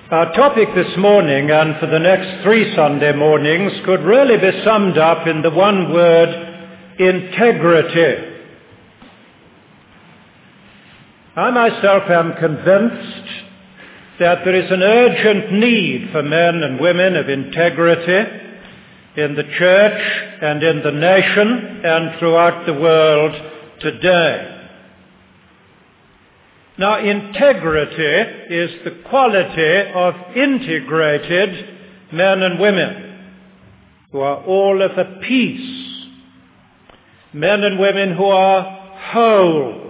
Our topic this morning and for the next 3 Sunday mornings could really be summed up in the one word, integrity. I myself am convinced that there is an urgent need for men and women of integrity in the church and in the nation and throughout the world today. Now, integrity is the quality of integrated men and women who are all of a piece, men and women who are whole,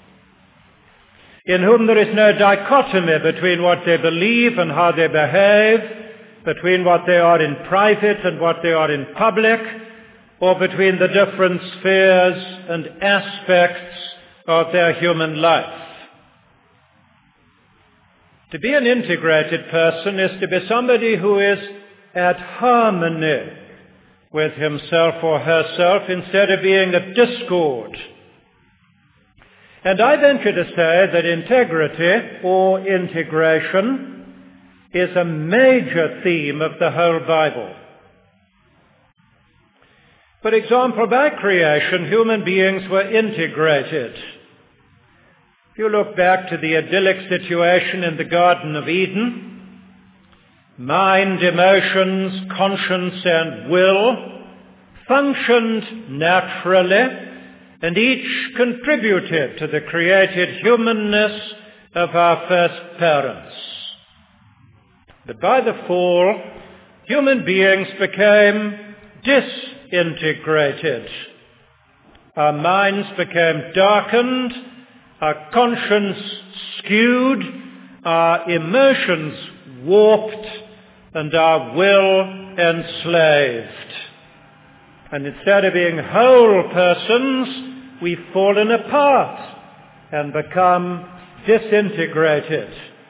in whom there is no dichotomy between what they believe and how they behave, between what they are in private and what they are in public, or between the different spheres and aspects of their human life. To be an integrated person is to be somebody who is at harmony with himself or herself instead of being at discord. And I venture to say that integrity or integration is a major theme of the whole Bible. For example, by creation, human beings were integrated. If you look back to the idyllic situation in the Garden of Eden, mind, emotions, conscience, and will functioned naturally, and each contributed to the created humanness of our first parents. But by the fall, human beings became disintegrated. Our minds became darkened, our conscience skewed, our emotions warped, and our will enslaved. And instead of being whole persons, we've fallen apart and become disintegrated.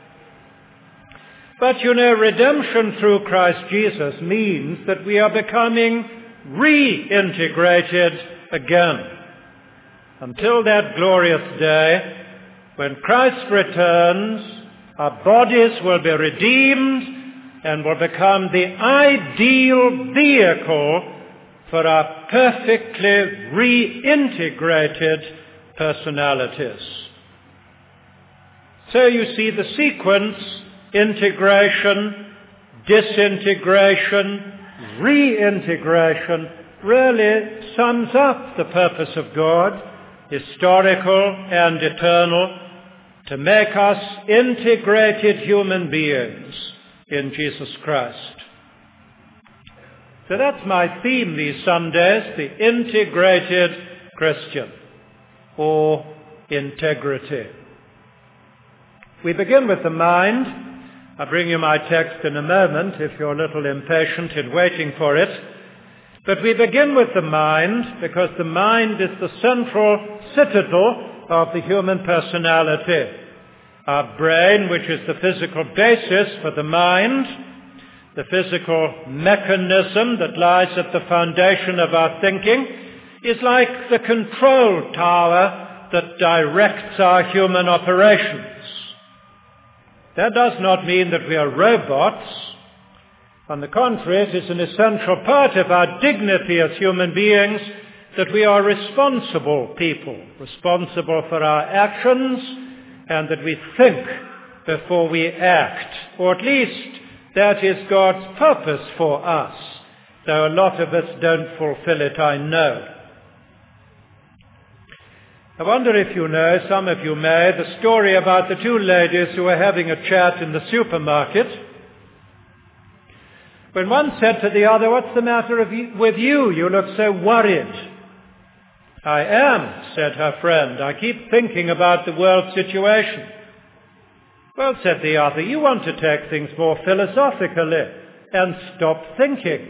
But redemption through Christ Jesus means that we are becoming reintegrated again. Until that glorious day, when Christ returns, our bodies will be redeemed and will become the ideal vehicle for our perfectly reintegrated personalities. So you see the sequence: integration, disintegration, reintegration really sums up the purpose of God, historical and eternal, to make us integrated human beings in Jesus Christ. So that's my theme these Sundays, the integrated Christian, or integrity. We begin with the mind. I'll bring you my text in a moment if you're a little impatient in waiting for it. But we begin with the mind because the mind is the central citadel of the human personality. Our brain, which is the physical basis for the mind, the physical mechanism that lies at the foundation of our thinking, is like the control tower that directs our human operations. That does not mean that we are robots. On the contrary, it is an essential part of our dignity as human beings that we are responsible people, responsible for our actions, and that we think before we act, or at least that is God's purpose for us, though a lot of us don't fulfill it, I know. I wonder if you know, some of you may, the story about the 2 ladies who were having a chat in the supermarket. When one said to the other, "What's the matter with you? You look so worried." "I am," said her friend. "I keep thinking about the world situation." "Well," said the other, "you want to take things more philosophically and stop thinking."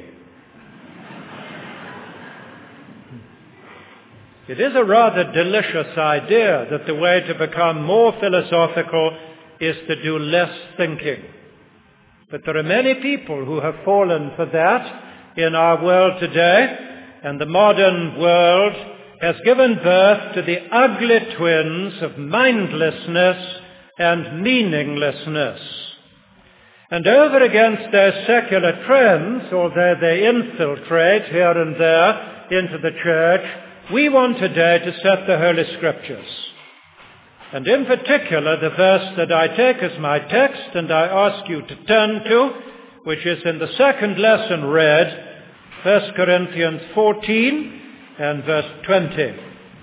It is a rather delicious idea that the way to become more philosophical is to do less thinking. But there are many people who have fallen for that in our world today, and the modern world has given birth to the ugly twins of mindlessness and meaninglessness. And over against those secular trends, although they infiltrate here and there into the church, we want today to set the Holy Scriptures. And in particular, the verse that I take as my text and I ask you to turn to, which is in the second lesson read, 1 Corinthians 14 and verse 20.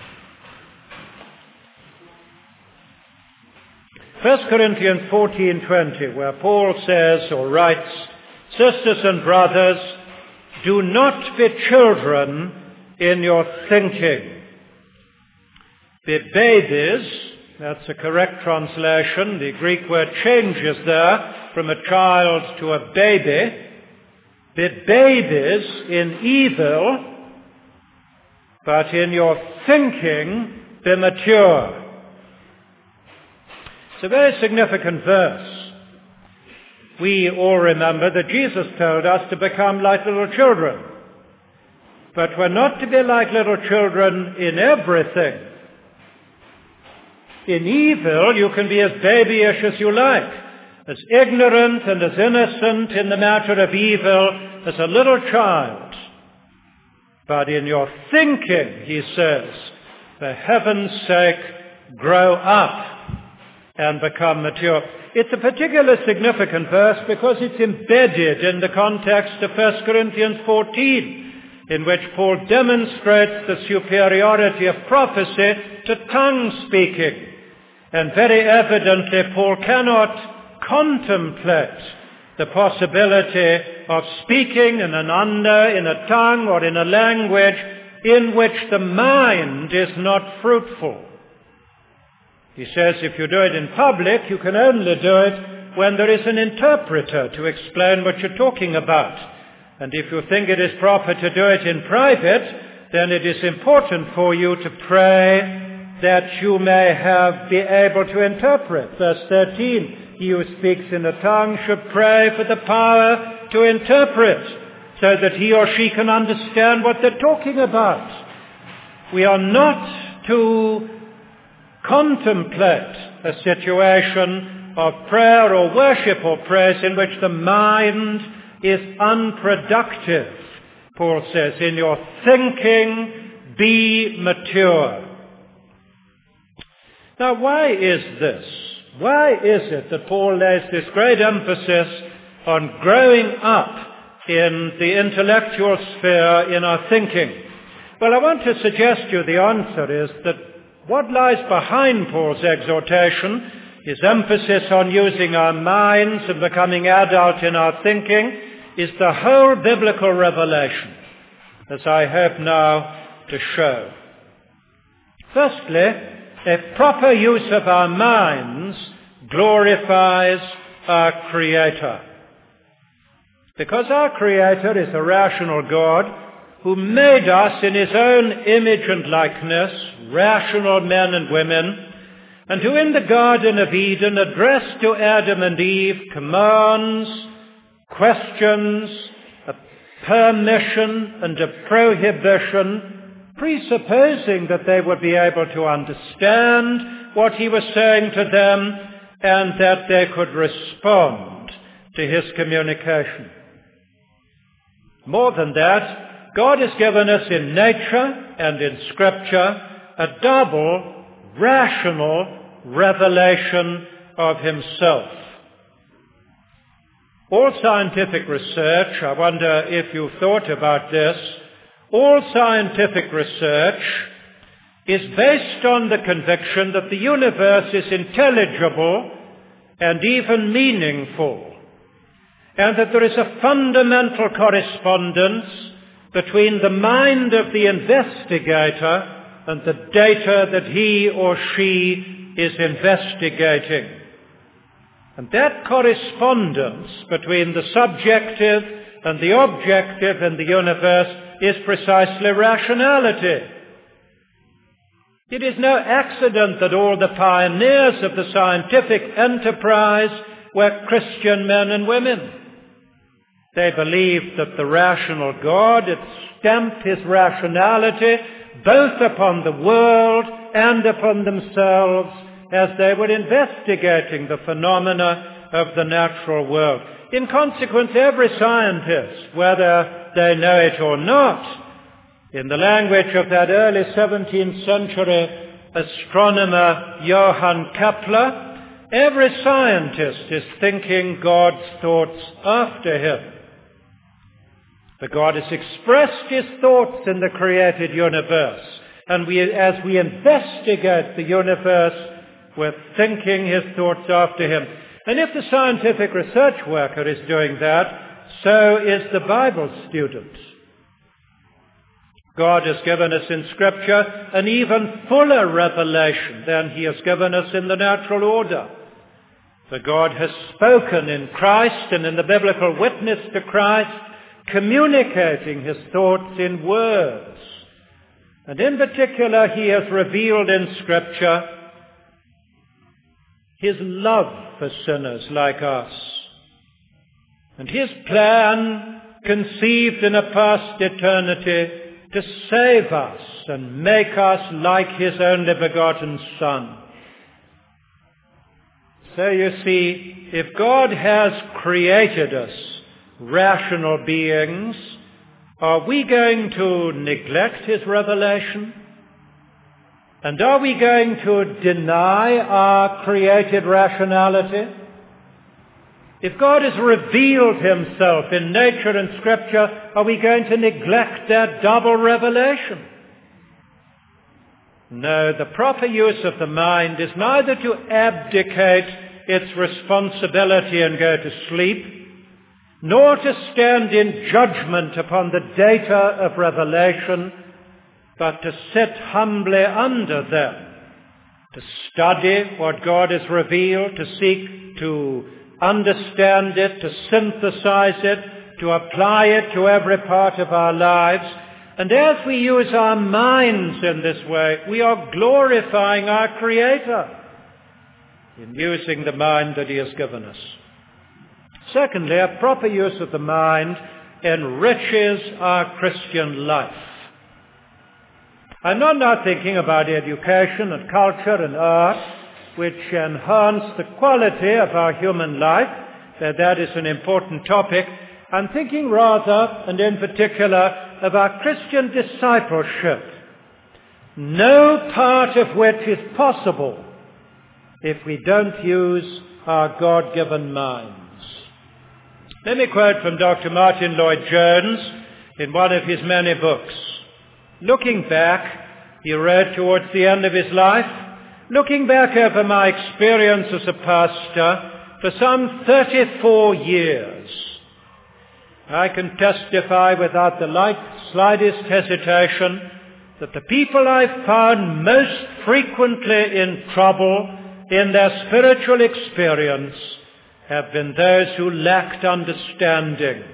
1 Corinthians 14:20, where Paul says or writes, "Sisters and brothers, do not be children in your thinking. Be babies," that's a correct translation. The Greek word changes there from a child to a baby. "Be babies in evil, but in your thinking be mature." It's a very significant verse. We all remember that Jesus told us to become like little children. But we're not to be like little children in everything. In evil, you can be as babyish as you like, as ignorant and as innocent in the matter of evil as a little child. But in your thinking, he says, for heaven's sake, grow up and become mature. It's a particularly significant verse because it's embedded in the context of 1 Corinthians 14, in which Paul demonstrates the superiority of prophecy to tongue speaking. And very evidently, Paul cannot contemplate the possibility of speaking in an in a tongue or in a language in which the mind is not fruitful. He says if you do it in public, you can only do it when there is an interpreter to explain what you're talking about. And if you think it is proper to do it in private, then it is important for you to pray that you may be able to interpret. Verse 13, he who speaks in a tongue should pray for the power to interpret, so that he or she can understand what they're talking about. We are not to contemplate a situation of prayer or worship or praise in which the mind is unproductive. Paul says, in your thinking, be mature. Now, why is this? Why is it that Paul lays this great emphasis on growing up in the intellectual sphere in our thinking? Well, I want to suggest to you the answer is that what lies behind Paul's exhortation, his emphasis on using our minds and becoming adult in our thinking, is the whole biblical revelation, as I hope now to show. Firstly, a proper use of our minds glorifies our Creator. Because our Creator is a rational God who made us in his own image and likeness, rational men and women, and who in the Garden of Eden addressed to Adam and Eve commands, questions, a permission and a prohibition, presupposing that they would be able to understand what he was saying to them and that they could respond to his communication. More than that, God has given us in nature and in Scripture a double rational revelation of himself. All scientific research, I wonder if you've thought about this, all scientific research is based on the conviction that the universe is intelligible and even meaningful, and that there is a fundamental correspondence between the mind of the investigator and the data that he or she is investigating. And that correspondence between the subjective and the objective in the universe is precisely rationality. It is no accident that all the pioneers of the scientific enterprise were Christian men and women. They believed that the rational God had stamped his rationality both upon the world and upon themselves as they were investigating the phenomena of the natural world. In consequence, every scientist, whether they know it or not, in the language of that early 17th century astronomer Johann Kepler, every scientist is thinking God's thoughts after him. For God has expressed his thoughts in the created universe, and as we investigate the universe, we're thinking his thoughts after him. And if the scientific research worker is doing that, so is the Bible student. God has given us in Scripture an even fuller revelation than he has given us in the natural order. For God has spoken in Christ and in the biblical witness to Christ, communicating his thoughts in words. And in particular, he has revealed in Scripture his love for sinners like us, and his plan, conceived in a past eternity, to save us and make us like his only begotten Son. So you see, if God has created us rational beings, are we going to neglect his revelation? And are we going to deny our created rationality? If God has revealed himself in nature and Scripture, are we going to neglect that double revelation? No, the proper use of the mind is neither to abdicate its responsibility and go to sleep, nor to stand in judgment upon the data of revelation, but to sit humbly under them, to study what God has revealed, to seek to understand it, to synthesize it, to apply it to every part of our lives. And as we use our minds in this way, we are glorifying our Creator in using the mind that he has given us. Secondly, a proper use of the mind enriches our Christian life. I'm not now thinking about education and culture and art, which enhance the quality of our human life. That is an important topic. I'm thinking rather, and in particular, of our Christian discipleship, no part of which is possible if we don't use our God-given minds. Let me quote from Dr. Martin Lloyd-Jones in one of his many books. Looking back, he wrote towards the end of his life, looking back over my experience as a pastor for some 34 years, I can testify without the slightest hesitation that the people I've found most frequently in trouble in their spiritual experience have been those who lacked understanding.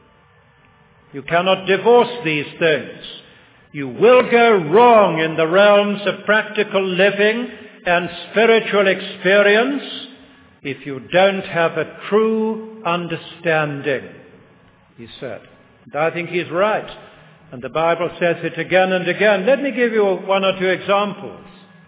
You cannot divorce these things. You will go wrong in the realms of practical living and spiritual experience if you don't have a true understanding, he said. And I think he's right. And the Bible says it again and again. Let me give you one or two examples.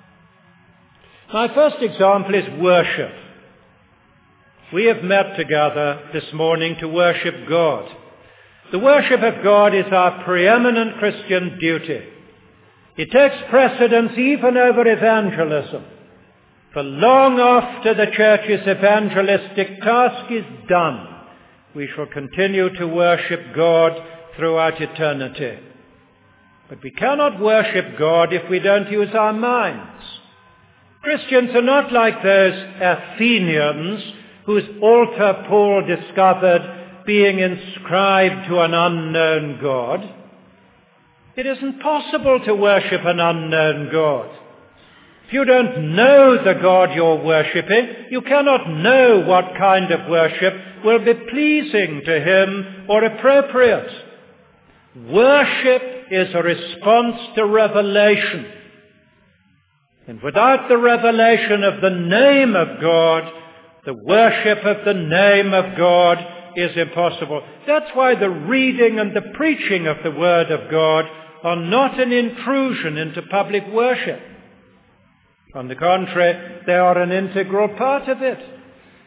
My first example is worship. We have met together this morning to worship God. The worship of God is our preeminent Christian duty. It takes precedence even over evangelism. For long after the church's evangelistic task is done, we shall continue to worship God throughout eternity. But we cannot worship God if we don't use our minds. Christians are not like those Athenians whose altar Paul discovered being inscribed to an unknown God. It isn't possible to worship an unknown God. If you don't know the God you're worshipping, you cannot know what kind of worship will be pleasing to him or appropriate. Worship is a response to revelation. And without the revelation of the name of God, the worship of the name of God is impossible. That's why the reading and the preaching of the Word of God are not an intrusion into public worship. On the contrary, they are an integral part of it.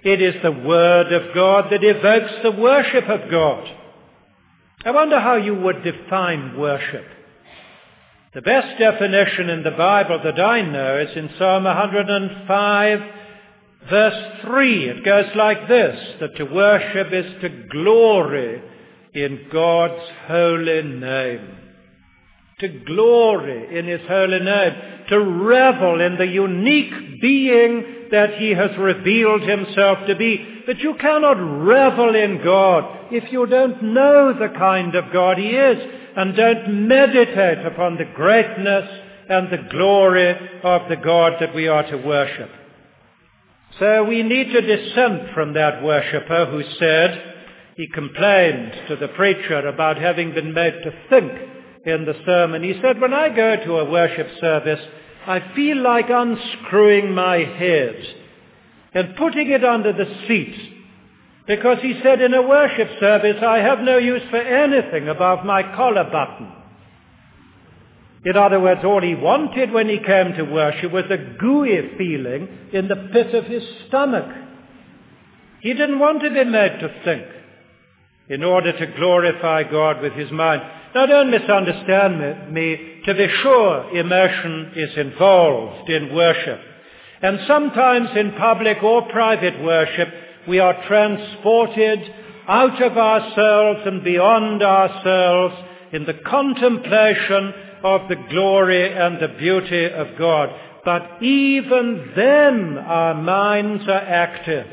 It is the Word of God that evokes the worship of God. I wonder how you would define worship. The best definition in the Bible that I know is in Psalm 105, verse 3. It goes like this, that to worship is to glory in God's holy name. To glory in His holy name. To revel in the unique being that He has revealed Himself to be. But you cannot revel in God if you don't know the kind of God He is and don't meditate upon the greatness and the glory of the God that we are to worship. So we need to dissent from that worshipper who said, he complained to the preacher about having been made to think in the sermon. He said, when I go to a worship service, I feel like unscrewing my head and putting it under the seat. Because he said, in a worship service, I have no use for anything above my collar button. In other words, all he wanted when he came to worship was a gooey feeling in the pit of his stomach. He didn't want to be made to think in order to glorify God with his mind. Now, don't misunderstand me. To be sure, emotion is involved in worship. And sometimes in public or private worship, we are transported out of ourselves and beyond ourselves in the contemplation of the glory and the beauty of God. But even then our minds are active.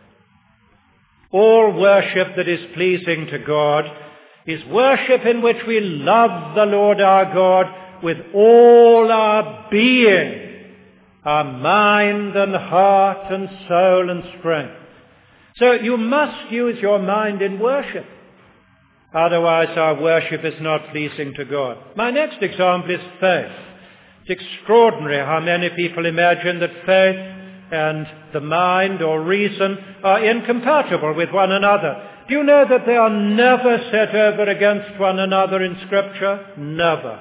All worship that is pleasing to God is worship in which we love the Lord our God with all our being, our mind and heart and soul and strength. So you must use your mind in worship. Otherwise our worship is not pleasing to God. My next example is faith. It's extraordinary how many people imagine that faith and the mind or reason are incompatible with one another. Do you know that they are never set over against one another in Scripture? Never.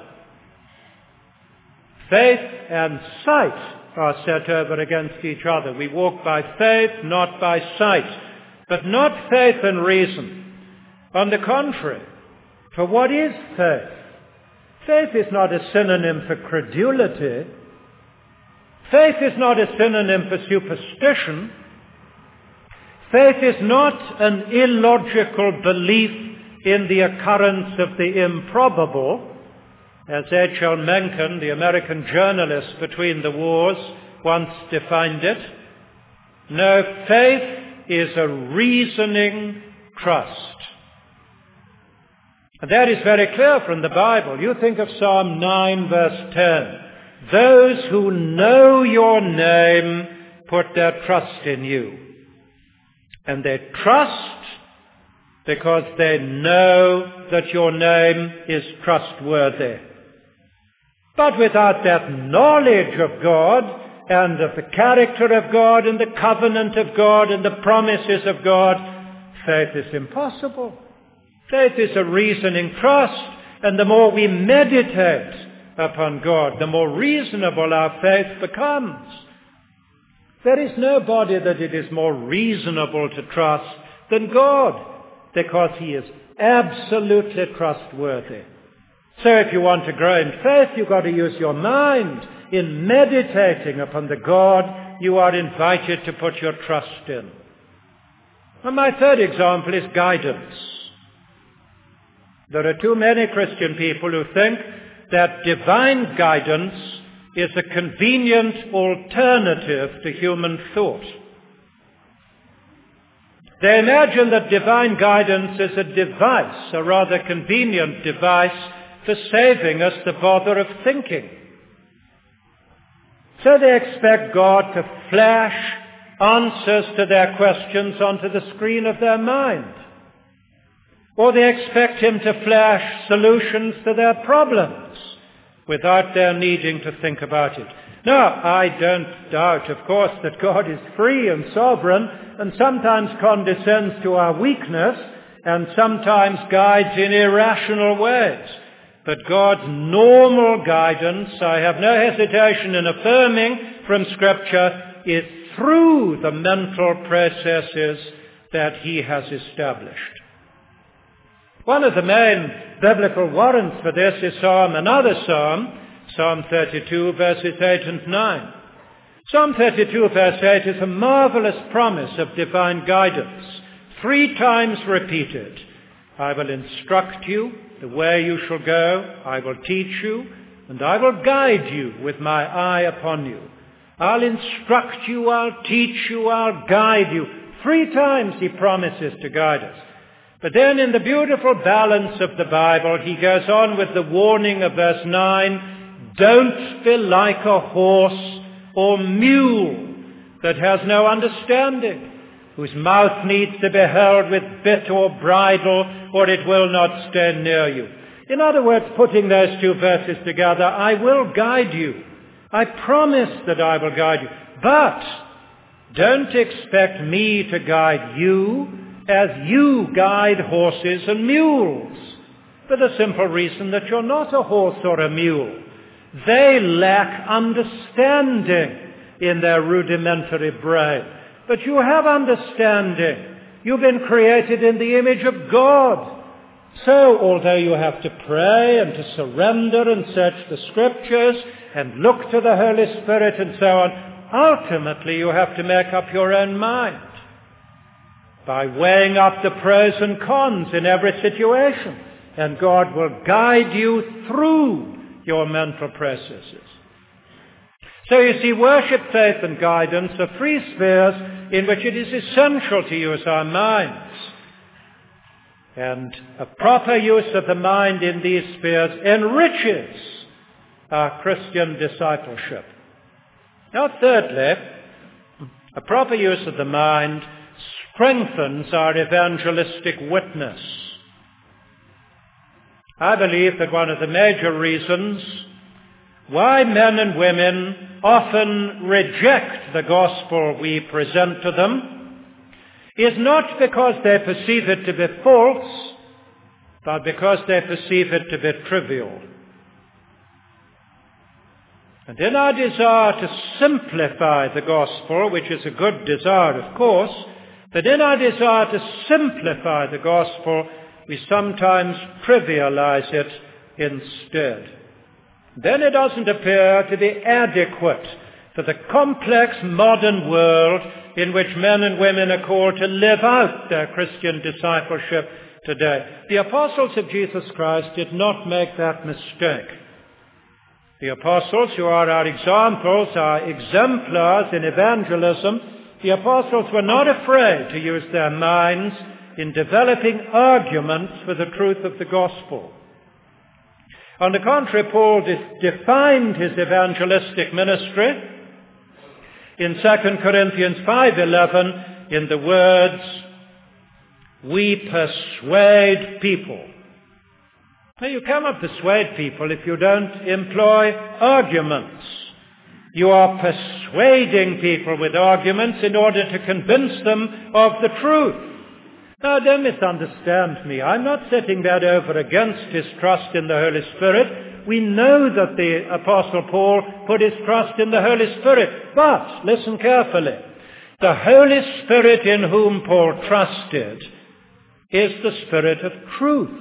Faith and sight are set over against each other. We walk by faith, not by sight. But not faith and reason. On the contrary, for what is faith? Faith is not a synonym for credulity. Faith is not a synonym for superstition. Faith is not an illogical belief in the occurrence of the improbable, as H.L. Mencken, the American journalist between the wars, once defined it. No, faith is a reasoning trust. And that is very clear from the Bible. You think of Psalm 9, verse 10. Those who know your name put their trust in you. And they trust because they know that your name is trustworthy. But without that knowledge of God and of the character of God and the covenant of God and the promises of God, faith is impossible. Faith is a reasoning trust, and the more we meditate upon God, the more reasonable our faith becomes. There is nobody that it is more reasonable to trust than God, because He is absolutely trustworthy. So if you want to grow in faith, you've got to use your mind in meditating upon the God you are invited to put your trust in. And my third example is guidance. There are too many Christian people who think that divine guidance is a convenient alternative to human thought. They imagine that divine guidance is a device, a rather convenient device, for saving us the bother of thinking. So they expect God to flash answers to their questions onto the screen of their mind. Or they expect Him to flash solutions to their problems without their needing to think about it. Now, I don't doubt, of course, that God is free and sovereign and sometimes condescends to our weakness and sometimes guides in irrational ways. But God's normal guidance, I have no hesitation in affirming from Scripture, is through the mental processes that he has established. One of the main biblical warrants for this is another Psalm, Psalm 32, verses 8 and 9. Psalm 32, verse 8 is a marvelous promise of divine guidance, 3 times repeated. I will instruct you the way you shall go, I will teach you, and I will guide you with my eye upon you. I'll instruct you, I'll teach you, I'll guide you. 3 times he promises to guide us. But then in the beautiful balance of the Bible, he goes on with the warning of verse 9, don't be like a horse or mule that has no understanding, whose mouth needs to be held with bit or bridle, or it will not stand near you. In other words, putting those 2 verses together, I will guide you. I promise that I will guide you. But don't expect me to guide you as you guide horses and mules, for the simple reason that you're not a horse or a mule. They lack understanding in their rudimentary brain. But you have understanding. You've been created in the image of God. So, although you have to pray and to surrender and search the Scriptures and look to the Holy Spirit and so on, ultimately you have to make up your own mind by weighing up the pros and cons in every situation. And God will guide you through your mental processes. So you see, worship, faith, and guidance are 3 spheres in which it is essential to use our minds. And a proper use of the mind in these spheres enriches our Christian discipleship. Now, thirdly, a proper use of the mind strengthens our evangelistic witness. I believe that one of the major reasons why men and women often reject the gospel we present to them is not because they perceive it to be false, but because they perceive it to be trivial. And in our desire to simplify the gospel, which is a good desire, of course, but in our desire to simplify the gospel, we sometimes trivialize it instead. Then it doesn't appear to be adequate for the complex modern world in which men and women are called to live out their Christian discipleship today. The apostles of Jesus Christ did not make that mistake. The apostles, who are our examples, our exemplars in evangelism, the apostles were not afraid to use their minds in developing arguments for the truth of the gospel. On the contrary, Paul defined his evangelistic ministry in 2 Corinthians 5:11 in the words, we persuade people. Now, you cannot persuade people if you don't employ arguments. You are persuading people with arguments in order to convince them of the truth. Now, don't misunderstand me. I'm not setting that over against his trust in the Holy Spirit. We know that the Apostle Paul put his trust in the Holy Spirit. But, listen carefully, the Holy Spirit in whom Paul trusted is the Spirit of truth.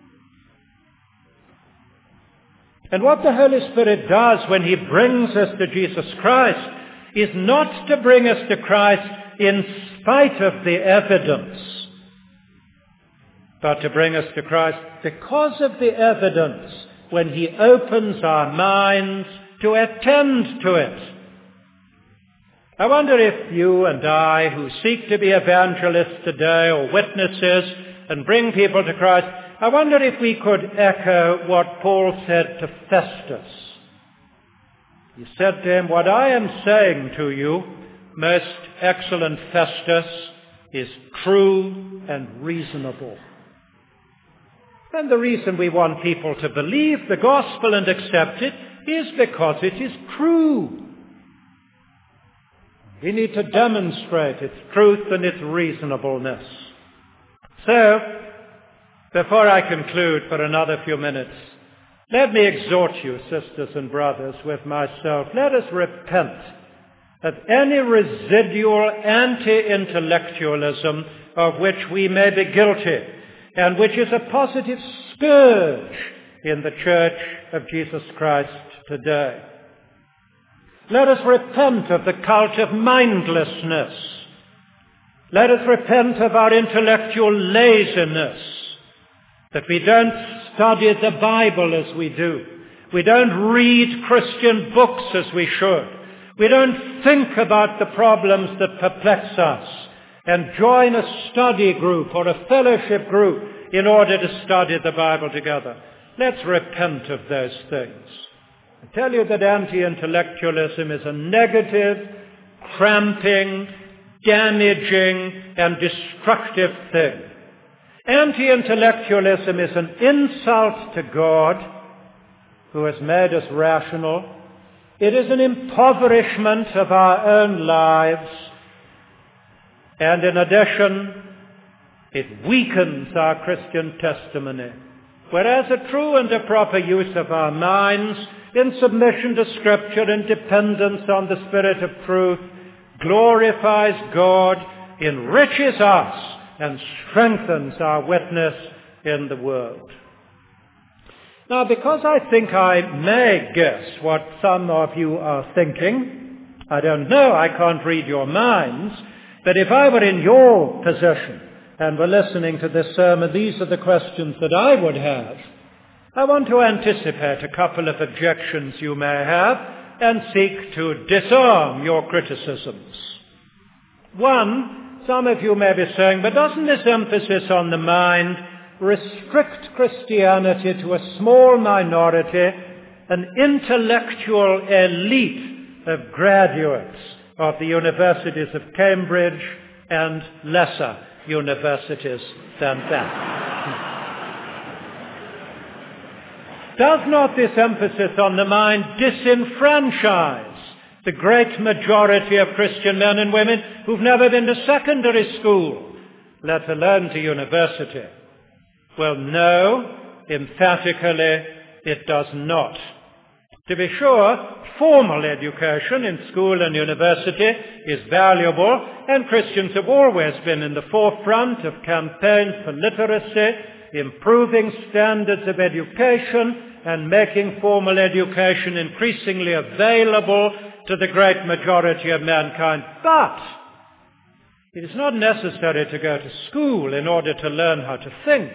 And what the Holy Spirit does when he brings us to Jesus Christ is not to bring us to Christ in spite of the evidence, but to bring us to Christ because of the evidence when he opens our minds to attend to it. I wonder if you and I, who seek to be evangelists today or witnesses and bring people to Christ, I wonder if we could echo what Paul said to Festus. He said to him, what I am saying to you, most excellent Festus, is true and reasonable. And the reason we want people to believe the gospel and accept it is because it is true. We need to demonstrate its truth and its reasonableness. So, before I conclude for another few minutes, let me exhort you, sisters and brothers, with myself. Let us repent of any residual anti-intellectualism of which we may be guilty, and which is a positive scourge in the Church of Jesus Christ today. Let us repent of the cult of mindlessness. Let us repent of our intellectual laziness, that we don't study the Bible as we do. We don't read Christian books as we should. We don't think about the problems that perplex us and join a study group or a fellowship group in order to study the Bible together. Let's repent of those things. I tell you that anti-intellectualism is a negative, cramping, damaging, and destructive thing. Anti-intellectualism is an insult to God, who has made us rational. It is an impoverishment of our own lives. And in addition, it weakens our Christian testimony. Whereas a true and a proper use of our minds in submission to Scripture and dependence on the Spirit of truth glorifies God, enriches us, and strengthens our witness in the world. Now, because I think I may guess what some of you are thinking, I don't know, I can't read your minds, but if I were in your position and were listening to this sermon, these are the questions that I would have. I want to anticipate a couple of objections you may have and seek to disarm your criticisms. One, some of you may be saying, but doesn't this emphasis on the mind restrict Christianity to a small minority, an intellectual elite of graduates of the universities of Cambridge and lesser universities than that? Does not this emphasis on the mind disenfranchise the great majority of Christian men and women who've never been to secondary school, let alone to university? Well, no, emphatically it does not. To be sure, formal education in school and university is valuable, and Christians have always been in the forefront of campaigns for literacy, improving standards of education, and making formal education increasingly available to the great majority of mankind. But it is not necessary to go to school in order to learn how to think.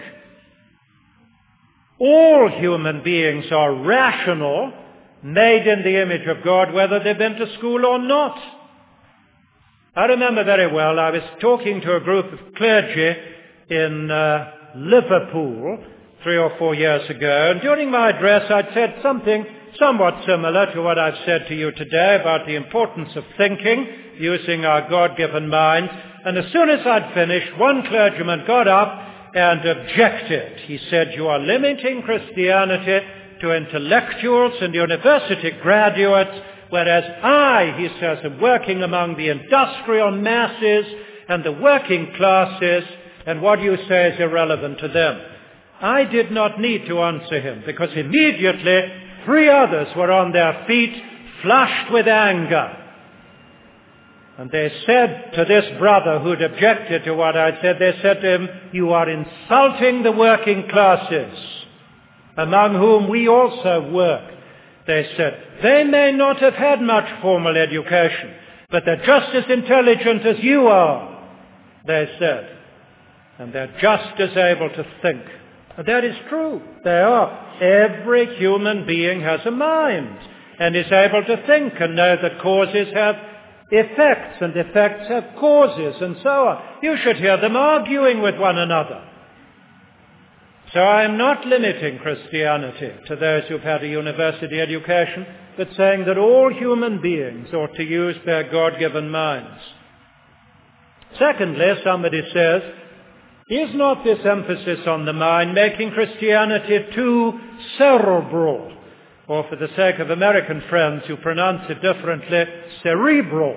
All human beings are rational, made in the image of God, whether they've been to school or not. I remember very well, I was talking to a group of clergy in Liverpool 3 or 4 years ago, and during my address I'd said something somewhat similar to what I've said to you today about the importance of thinking, using our God-given minds. And as soon as I'd finished, one clergyman got up and objected. He said, "You are limiting Christianity to intellectuals and university graduates, whereas I," he says, "am working among the industrial masses and the working classes, and what you say is irrelevant to them." I did not need to answer him, because immediately 3 others were on their feet, flushed with anger. And they said to this brother who'd objected to what I'd said, they said to him, "You are insulting the working classes, among whom we also work." They said, "They may not have had much formal education, but they're just as intelligent as you are," they said, "and they're just as able to think." And that is true. They are. Every human being has a mind and is able to think and know that causes have effects and effects have causes and so on. You should hear them arguing with one another. So I am not limiting Christianity to those who've had a university education, but saying that all human beings ought to use their God-given minds. Secondly, somebody says, is not this emphasis on the mind making Christianity too cerebral? Or, for the sake of American friends who pronounce it differently, cerebral?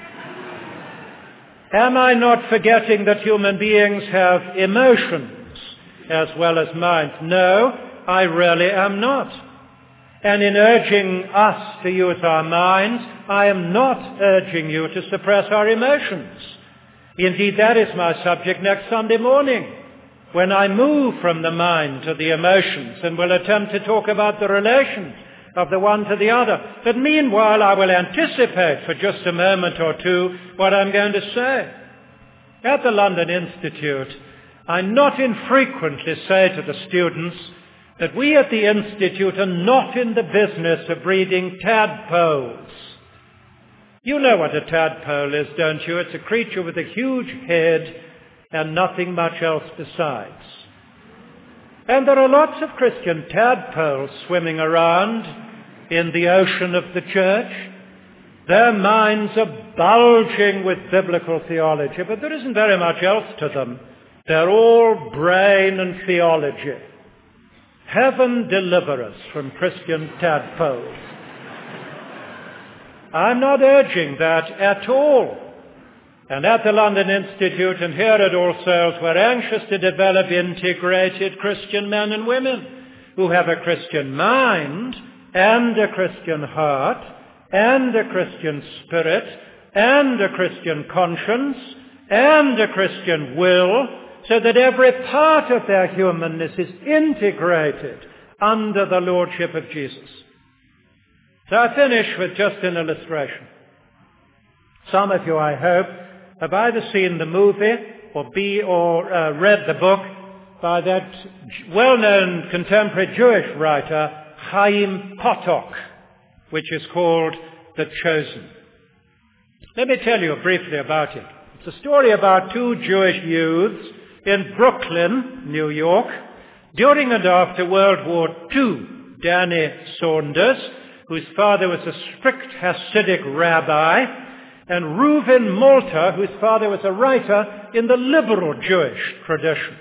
Am I not forgetting that human beings have emotions as well as minds? No, I really am not. And in urging us to use our minds, I am not urging you to suppress our emotions. Indeed, that is my subject next Sunday morning, when I move from the mind to the emotions and will attempt to talk about the relations of the one to the other. But meanwhile, I will anticipate for just a moment or two what I'm going to say. At the London Institute, I not infrequently say to the students that we at the Institute are not in the business of breeding tadpoles. You know what a tadpole is, don't you? It's a creature with a huge head and nothing much else besides. And there are lots of Christian tadpoles swimming around in the ocean of the church. Their minds are bulging with biblical theology, but there isn't very much else to them. They're all brain and theology. Heaven deliver us from Christian tadpoles. I'm not urging that at all. And at the London Institute and here at All Souls, we're anxious to develop integrated Christian men and women who have a Christian mind and a Christian heart and a Christian spirit and a Christian conscience and a Christian will, so that every part of their humanness is integrated under the lordship of Jesus. So I finish with just an illustration. Some of you, I hope, have either seen the movie or read the book by that well-known contemporary Jewish writer, Chaim Potok, which is called The Chosen. Let me tell you briefly about it. It's a story about two Jewish youths in Brooklyn, New York, during and after World War II. Danny Saunders, whose father was a strict Hasidic rabbi, and Reuven Malta, whose father was a writer in the liberal Jewish tradition.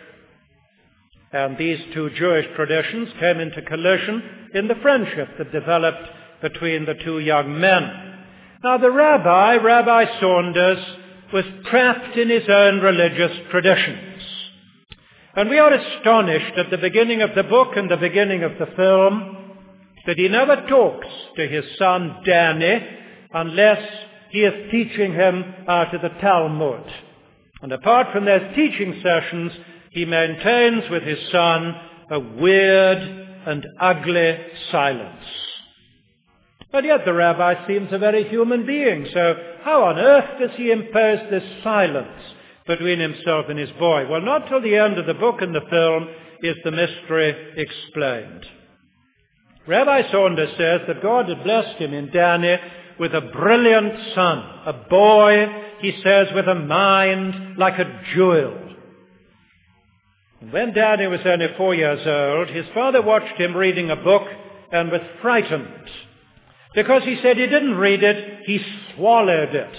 And these two Jewish traditions came into collision in the friendship that developed between the two young men. Now the Rabbi Saunders, was trapped in his own religious traditions. And we are astonished at the beginning of the book and the beginning of the film that he never talks to his son Danny unless he is teaching him out of the Talmud. And apart from those teaching sessions, he maintains with his son a weird and ugly silence. But yet the rabbi seems a very human being, so how on earth does he impose this silence between himself and his boy? Well, not till the end of the book and the film is the mystery explained. Rabbi Saunders says that God had blessed him in Danny with a brilliant son, a boy, he says, with a mind like a jewel. And when Danny was only 4 years old, his father watched him reading a book and was frightened, because he said he didn't read it, he swallowed it.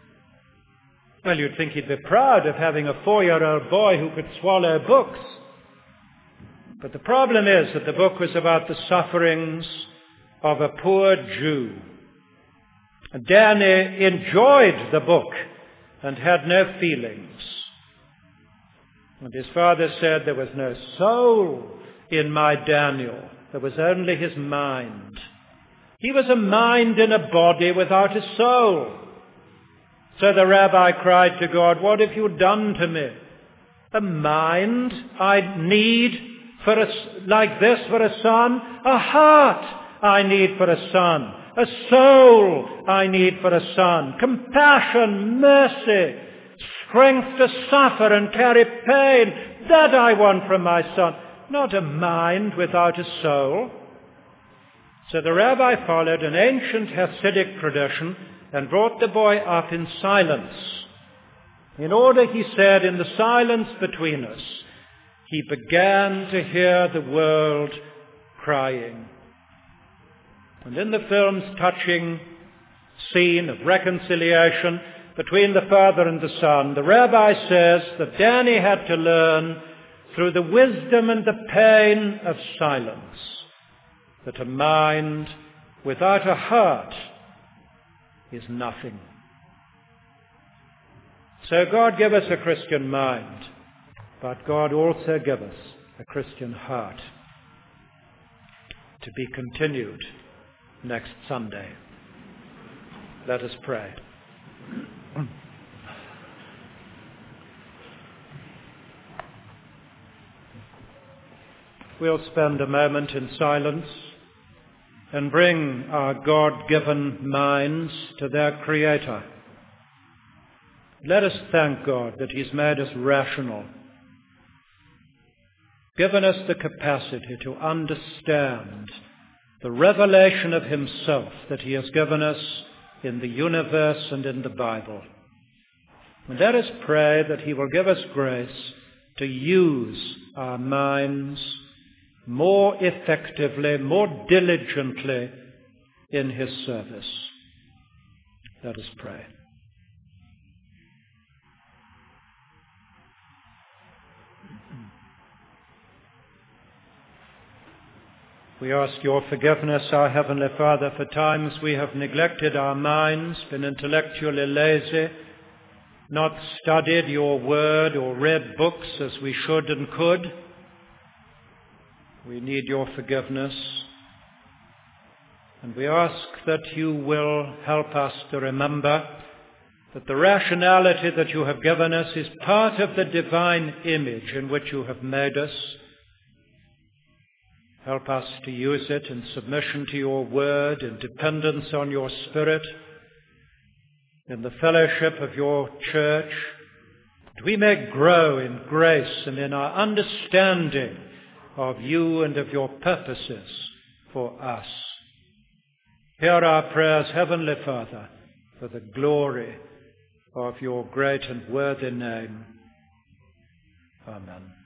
Well, you'd think he'd be proud of having a 4-year-old boy who could swallow books. But the problem is that the book was about the sufferings of a poor Jew. And Danny enjoyed the book and had no feelings. And his father said, there was no soul in my Daniel. There was only his mind. He was a mind in a body without a soul. So the rabbi cried to God, what have you done to me? A mind I need like this for a son? A heart I need for a son. A soul I need for a son. Compassion, mercy, strength to suffer and carry pain. That I want from my son. Not a mind without a soul. So the rabbi followed an ancient Hasidic tradition and brought the boy up in silence. In order, he said, in the silence between us, he began to hear the world crying. And in the film's touching scene of reconciliation between the father and the son, the rabbi says that Danny had to learn through the wisdom and the pain of silence that a mind without a heart is nothing. So God give us a Christian mind, but God also give us a Christian heart. To be continued next Sunday. Let us pray. We'll spend a moment in silence and bring our God-given minds to their Creator. Let us thank God that He's made us rational, given us the capacity to understand the revelation of Himself that He has given us in the universe and in the Bible. And let us pray that He will give us grace to use our minds more effectively, more diligently in His service. Let us pray. We ask your forgiveness, our Heavenly Father, for times we have neglected our minds, been intellectually lazy, not studied your word or read books as we should and could. We need your forgiveness, and we ask that you will help us to remember that the rationality that you have given us is part of the divine image in which you have made us. Help us to use it in submission to your word, in dependence on your Spirit, in the fellowship of your church, that we may grow in grace and in our understanding of you and of your purposes for us. Hear our prayers, Heavenly Father, for the glory of your great and worthy name. Amen.